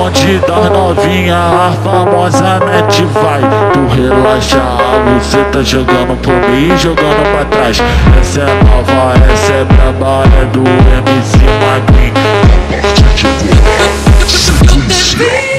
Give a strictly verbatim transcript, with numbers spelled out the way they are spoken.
bonde das novinha, a famosa net vai. Tu relaxa, você tá jogando por mim, jogando pra trás. Essa é nova, essa é braba, é do M C Magrinho. A partir de agora, sequência.